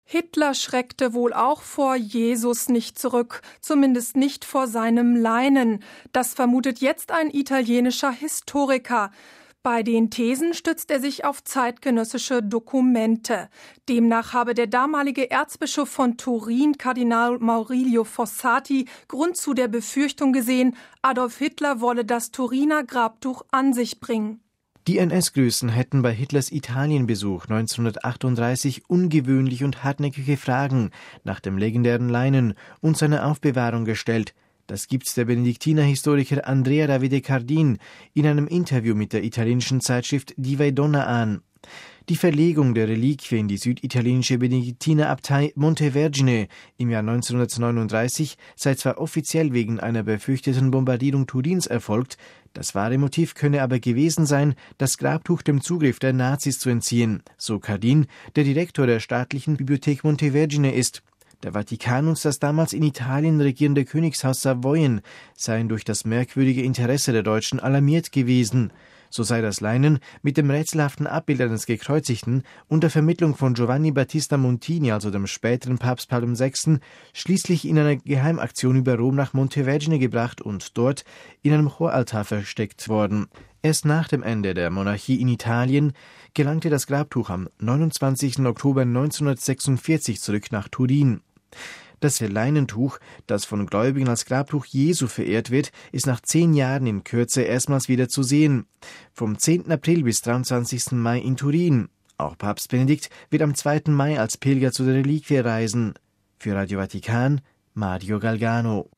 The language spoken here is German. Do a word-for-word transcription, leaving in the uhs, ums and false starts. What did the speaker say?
Hitler schreckte wohl auch vor Jesus nicht zurück, zumindest nicht vor seinem Leinen. Das vermutet jetzt ein italienischer Historiker. Bei den Thesen stützt er sich auf zeitgenössische Dokumente. Demnach habe der damalige Erzbischof von Turin, Kardinal Maurilio Fossati, Grund zu der Befürchtung gesehen, Adolf Hitler wolle das Turiner Grabtuch an sich bringen. Die N S-Größen hätten bei Hitlers Italienbesuch neunzehnhundertachtunddreißig ungewöhnliche und hartnäckige Fragen nach dem legendären Leinen und seiner Aufbewahrung gestellt. Das gibt der Benediktinerhistoriker Andrea Davide Cardin in einem Interview mit der italienischen Zeitschrift Diva e Donna an. Die Verlegung der Reliquie in die süditalienische Benediktinerabtei Montevergine im Jahr neunzehnhundertneununddreißig sei zwar offiziell wegen einer befürchteten Bombardierung Turins erfolgt, das wahre Motiv könne aber gewesen sein, das Grabtuch dem Zugriff der Nazis zu entziehen, so Cardin, der Direktor der staatlichen Bibliothek Montevergine ist. Der Vatikan und das damals in Italien regierende Königshaus Savoyen seien durch das merkwürdige Interesse der Deutschen alarmiert gewesen. So sei das Leinen mit dem rätselhaften Abbild eines Gekreuzigten unter Vermittlung von Giovanni Battista Montini, also dem späteren Papst Paul der Sechste., schließlich in einer Geheimaktion über Rom nach Montevergine gebracht und dort in einem Choraltar versteckt worden. Erst nach dem Ende der Monarchie in Italien gelangte das Grabtuch am neunundzwanzigsten Oktober neunzehnhundertsechsundvierzig zurück nach Turin. Das Leinentuch, das von Gläubigen als Grabtuch Jesu verehrt wird, ist nach zehn Jahren in Kürze erstmals wieder zu sehen. Vom zehnten April bis dreiundzwanzigsten Mai in Turin. Auch Papst Benedikt wird am zweiten Mai als Pilger zu der Reliquie reisen. Für Radio Vatikan, Mario Galgano.